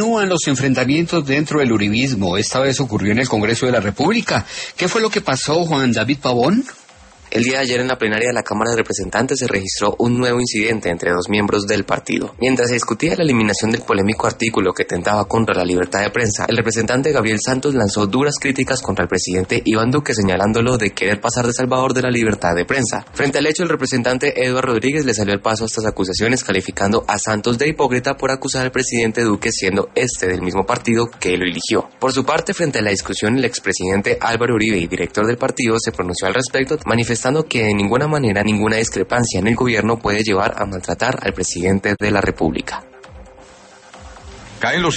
Continúan los enfrentamientos dentro del uribismo. Esta vez ocurrió en el Congreso de la República. ¿Qué fue lo que pasó, Juan David Pavón? El día de ayer en la plenaria de la Cámara de Representantes se registró un nuevo incidente entre dos miembros del partido. Mientras se discutía la eliminación del polémico artículo que tentaba contra la libertad de prensa, el representante Gabriel Santos lanzó duras críticas contra el presidente Iván Duque, señalándolo de querer pasar de salvador de la libertad de prensa. Frente al hecho, el representante Eduardo Rodríguez le salió al paso a estas acusaciones, calificando a Santos de hipócrita por acusar al presidente Duque, siendo este del mismo partido que lo eligió. Por su parte, frente a la discusión, el expresidente Álvaro Uribe, y director del partido, se pronunció al respecto, manifestando que de ninguna manera ninguna discrepancia en el gobierno puede llevar a maltratar al presidente de la República.